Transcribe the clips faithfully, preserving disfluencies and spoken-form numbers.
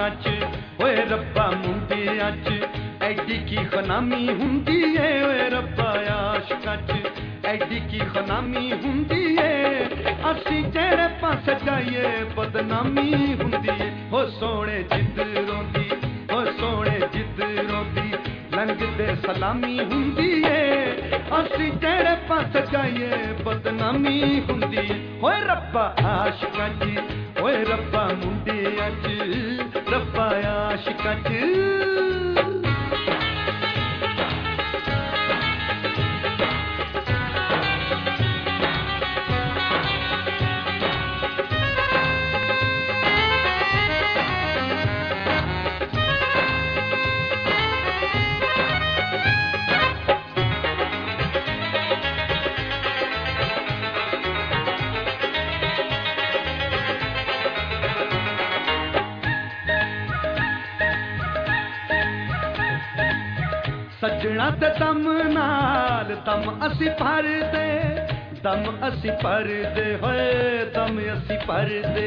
आशकां च ओए रब्बा मुंडियां च ऐडी की खनामी हुंदी है ओए रब्बा आशकां च ऐडी की खनामी हुंदी है असी जेड़े पासे जाइए बदनामी हुंदी है हो सोने जिद रोंदी हो सोने जिद रोंदी लंघदे सलामी हुंदी है असी जेड़े पासे जाइए बदनामी हुंदी है ओए रब्बा आशकां च ओए रब्बा मुंडियां च रब्बा आशकां च सजना ते दम नाल दम असी भर दे दम असी भर दे होए दम असी भर दे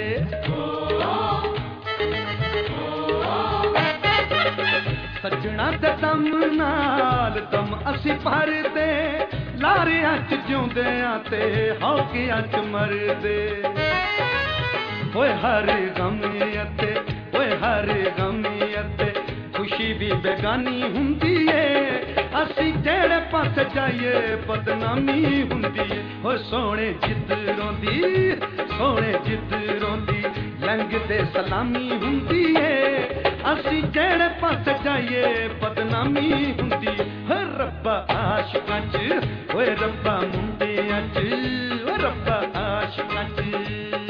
सजना ते दम नाल दम असी भर दे लारियां च जिउंदियां ते हौकियां च मरदे होए हर गमियते होए हर गमियते खुशी भी बेगानी हुंदी है असी जेड़े पास जाइए बदनामी हुंदी है हो सोने जिद रोंदी सोने जिद रोंदी लंघदे सलामी हुंदी है असी जेड़े पास जाइए बदनामी हुंदी है हो रब्बा आशकां च ओए रब्बा मुंडियां च ओ रब्बा आशकां च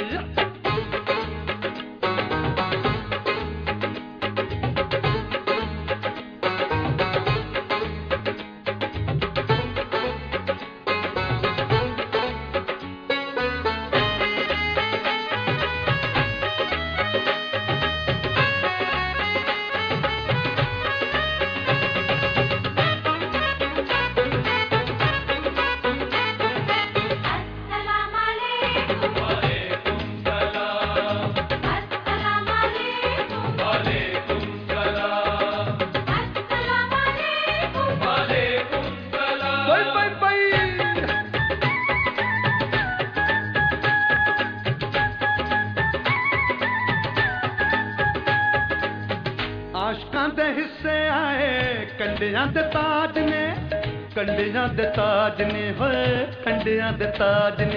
आशकां दे हिस्से आए कंडियां दे ताज ने कंडियां दे ताज ने होए कंडियां दे ताज ने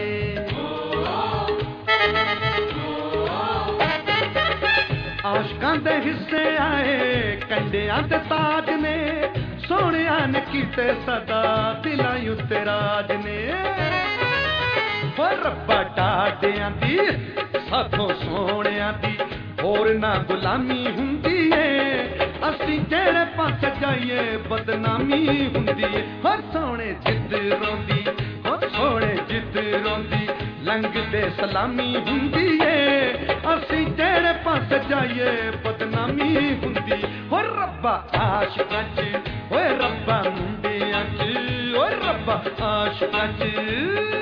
आशकां दे हिस्से आए कंडियां दे ताज ने सोहणियां ने कीते सदा दिलां उत्ते राज ने हो रब्बा टाडियां दी साथों सोहणियां दी होर ना गुलामी हुंदी है असी जेड़े पास जाइए बदनामी हुंदी है हो सोने जिद रोंदी हो सोने जिद रोंदी लंघदे सलामी हुंदी है असी जेड़े पास जाइए बदनामी हुंदी हो रब्बा आशकां च ओए रब्बा मुंडियां च ओए रब्बा आशकां च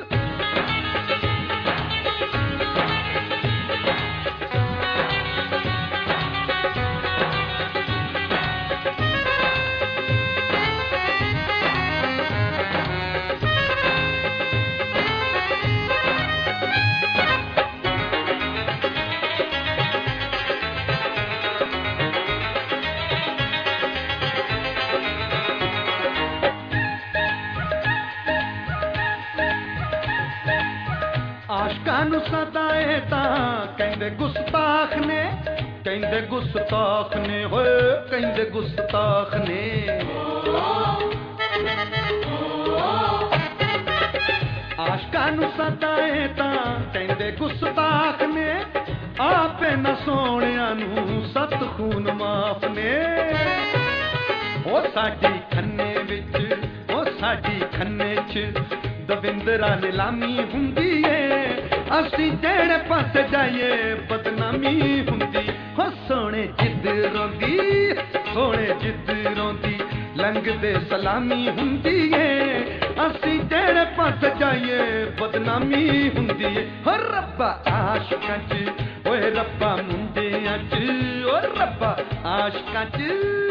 आशकां नूं सताए तां कहंदे गुस्ताख ने कहंदे गुस्ताख ने होए कहंदे गुस्ताख ने आशकां नूं सताए तां कहंदे गुस्ताख ने आपे न सोहणियां नूं सत खून माफ ने ओ साडी खन्ने विच ओ साडी खन्ने च दविंदरा नीलामी हुंदी है असी जेड़े पास जाइए बदनामी हुंदी हो सोने जिद रोंदी सोने जिद रोंदी लंघदे सलामी हुंदी है असी जेड़े पास जाइए बदनामी हुंदी है हो रब्बा आशकां च ओए रब्बा मुंडियां च ओ आशकां च